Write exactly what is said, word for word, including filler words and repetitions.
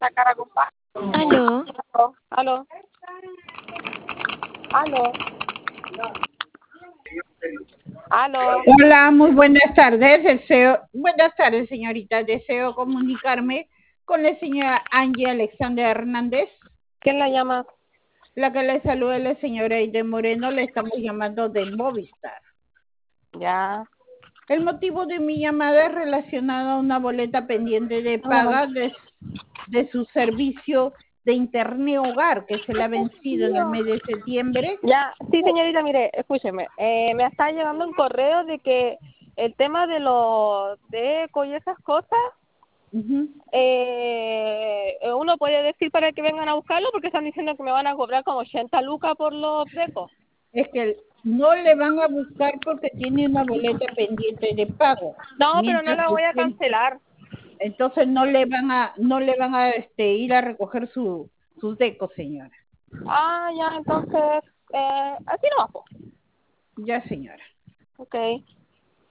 La cara con pa- Aló. Aló. Aló. Aló. Hola, muy buenas tardes. Deseo, buenas tardes, señorita. Deseo comunicarme con la señora Angie Alexander Hernández. ¿Quién la llama? La que le saluda es la señora Aide Moreno. Le estamos llamando de Movistar. Ya. El motivo de mi llamada es relacionado a una boleta pendiente de paga de, de su servicio de Internet Hogar, que se le ha vencido en el mes de septiembre. Ya, sí, señorita, mire, escúcheme. Eh, me está llegando un correo de que el tema de los de eco y esas cosas, Uh-huh. eh, uno puede decir para que vengan a buscarlo porque están diciendo que me van a cobrar como ochenta lucas por los decos. Es que no le van a buscar porque tiene una boleta pendiente de pago. No, pero no Mientras la voy a usted, cancelar. entonces no le van a, no le van a este, ir a recoger su, sus decos, señora. Ah, ya, entonces, eh, así no va. Ya, señora. Ok.